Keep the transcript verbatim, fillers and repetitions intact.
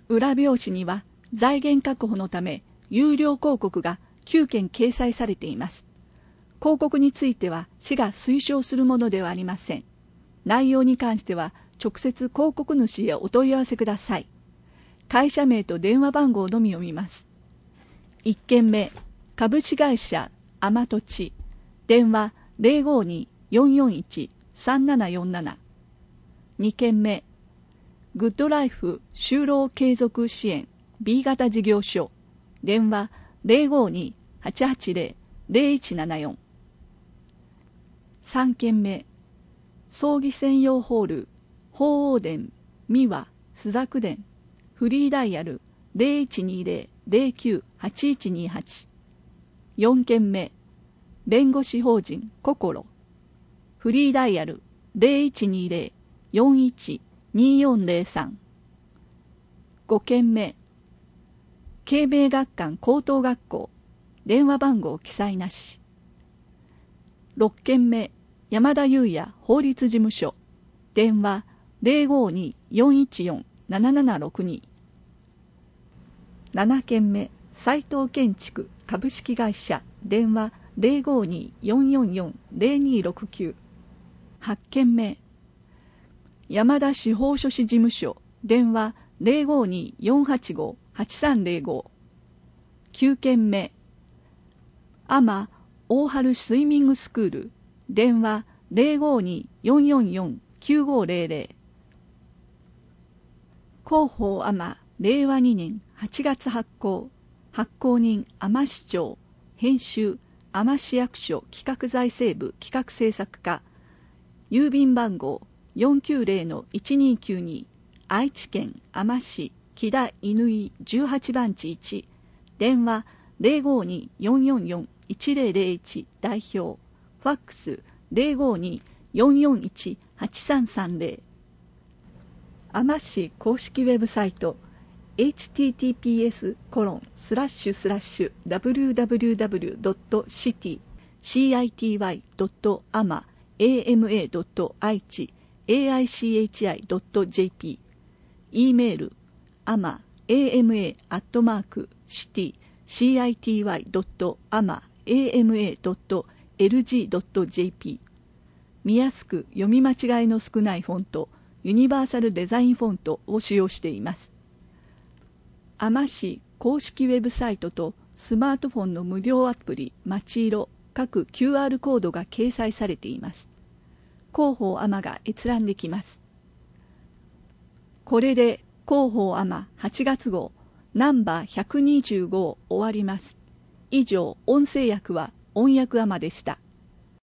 裏表紙には財源確保のため有料広告がきゅうけん掲載されています。広告については市が推奨するものではありません。内容に関しては直接広告主へお問い合わせください。会社名と電話番号のみ読みます。いっけんめ、株式会社アマトチ、電話 ゼロごに よんよんいち さんななよんなな。にけんめ、グッドライフ就労継続支援 ビー 型事業所、電話 ゼロごに はちはちゼロ ゼロいちななよん。さんけんめ、葬儀専用ホール鳳凰殿三輪朱雀殿、フリーダイヤル ゼロいちにゼロ ゼロきゅう はちいちにはち。よんけんめ、弁護士法人ココロ、フリーダイヤル ゼロいちにゼロ よんいち によんゼロさん。ごけんめ、慶明学館高等学校、電話番号記載なし。ろっけんめ、山田裕也法律事務所、電話 ゼロごに よんいちよん ななななろくに。ななけんめ、斉藤建築株式会社、電話 ゼロごに よんよんよん ゼロにろくきゅう。はちけんめ、山田司法書士事務所、電話 ゼロごに よんはちご はちさんゼロご。きゅうけんめ、アマ大春スイミングスクール、電話 ゼロごに よんよんよん きゅうごゼロゼロ。広報アマれいわにねんはちがつ発行、発行人海士町、編集海士役所企画財政部企画制作課、郵便番号 よんきゅうゼロのいちにきゅうに、愛知県海士木田乾じゅうはちばんちいち、電話 ゼロごに よんよんよん いちゼロゼロいち 代表、ファックス ゼロごに よんよんいち はちさんさんゼロ。海士公式ウェブサイト エイチティーティーピーエスコロンスラッシュスラッシュダブリューダブリューダブリュードットシティシーアイティーワイドットアマエーエムエードットアイチエーアイシーエイチアイドットジェーピー、 e メールアマ エーエムエー アットマークシティシーアイティーワイドットアマ エーエムエードットエルジードットジェーピー。 見やすく読み間違いの少ないフォント、ユニバーサルデザインフォントを使用しています。海士公式ウェブサイトとスマートフォンの無料アプリまちいろ各 キューアール コードが掲載されています。広報アマが閲覧できます。これで広報アマはちがつ号ナンバーひゃくにじゅうごを終わります。以上、音声訳は音訳アマでした。